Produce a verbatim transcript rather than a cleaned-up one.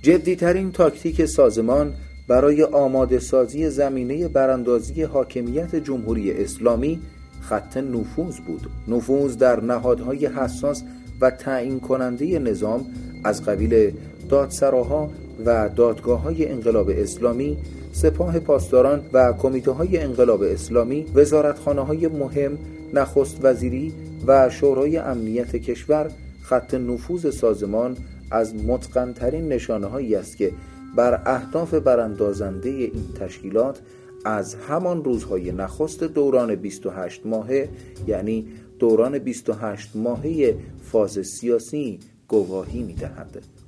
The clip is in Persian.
جدی‌ترین تاکتیک سازمان برای آماده سازی زمینه براندازی حاکمیت جمهوری اسلامی خط نفوذ بود. نفوذ در نهادهای حساس و تعیین کننده نظام از قبیل دادسراها و دادگاه‌های انقلاب اسلامی، سپاه پاسداران و کمیته‌های انقلاب اسلامی، وزارتخانه‌های مهم، نخست وزیری و شورای امنیت کشور. خط نفوذ سازمان از متقن‌ترین نشانه‌هایی است که بر اهداف براندازنده این تشکیلات از همان روزهای نخست دوران بیست و هشت ماهه، یعنی دوران بیست و هشت ماهه فاز سیاسی، گواهی می‌دهد.